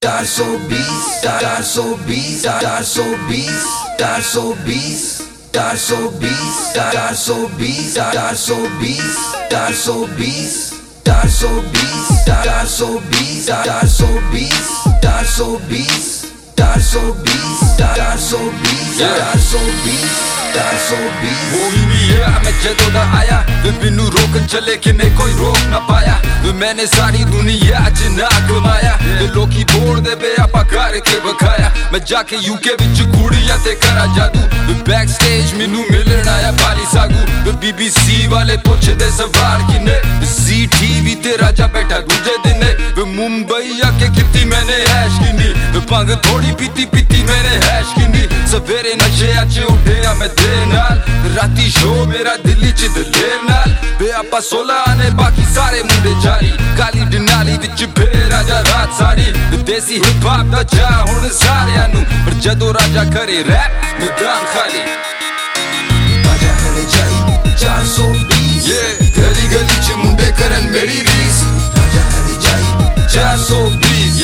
मैं जदों दा आया मैनू रोकन चले कि मैं कोई रोक ना पाया। मैंने सारी दुनिया च ना कमाया लोकी बोल दे बे आपा करके बखाया। मैं जाके यूके विच कुड़ियां ते करा जादू बैक स्टेज मैनू मिलन आया बाली सागू। BBC वाले पुछदे सवाल किने सी टीवी ते राजा बैठा दूजे दिन। मुंबई आके किती मैंने ऐश किनी भंग थोड़ी पीती पीती मैंने हैश किनी। सवेरे नशे अच उठे मैं देर नाल राती शो मेरा दिल्ली च दलेर नाल। बे आपा 16 ने बाकी सारे मुंडे जारी काली डनाली विच बे राजा रात सारी। देसी हिप हॉप दा चा हुण सारियां नू पर जदों राजा करे रैप मैदान खाली। राजा करे जाई 420 गली गली च मुंडे करन मेरी रीस। राजा करे जाई 420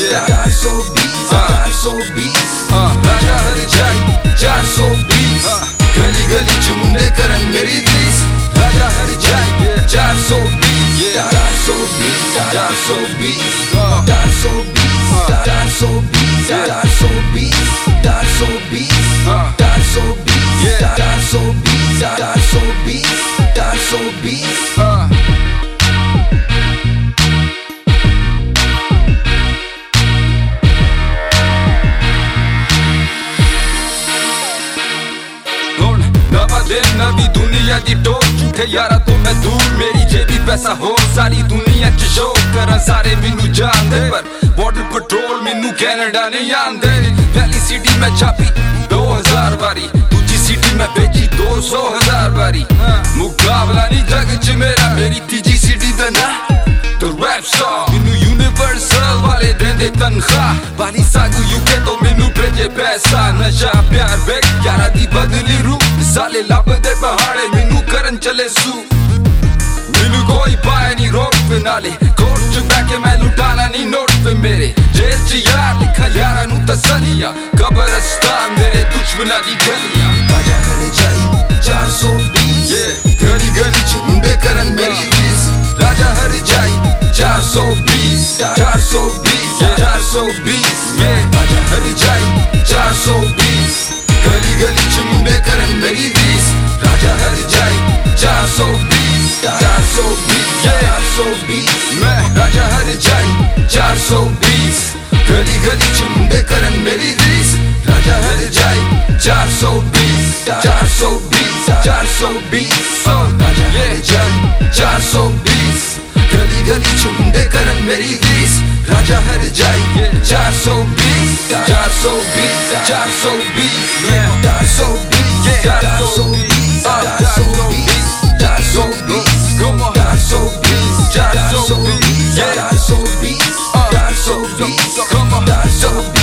राजा करे जाई 420 गली गली च मुंडे करन मेरी रीस। राजा करे जाई 420 नवी दुनिया दी टोर झूठे यारा तो मैं दूर मेरी जेबी पैसा हो सारी दुनिया च शो करा सारे मैनू जानदे पर बॉर्डर पेट्रोल मैनू कैनेडा नहीं आंदे। पहली सिटी मैं छापी 2000 बारी दूजी सिटी मैं भेजी 200,000 बारी। मुकाबला नहीं जग च मेरा मेरी तीजी सिटी दा ना तो रैप सॉन्ग मैनू यूनिवर्सल वाले देंदे तनख्वाह। बाली सागू यूके तो मैनू भेजे पैसा नशा प्यार बेक यारा दी बदली रू साले लभदे पहाड़े मैनू करन चले सू। मैनू कोई पाए नहीं रोक पे नाले कोर्ट च बैठे मैं लुटाना नहीं नोट पे मेरे। जेल च यार लिखा यारा नू तसलिया कब्रिस्तान मेरे दुश्मना दी गलियां। राजा करे जाई 420 गली गली च मुंडे करन मेरी रीस। राजा हर जाई 420 राजा हर जाई 420 गली गली च मुंडे करन मेरी रीस। राजा हर जाई 420 मैं राजा हर जाई 420 गली गली च मुंडे करन मेरी रीस। राजा हर जाई 420 राजा करे जाई 420 गली गली च मुंडे करन मेरी रीस। राजा हर जाई 420 420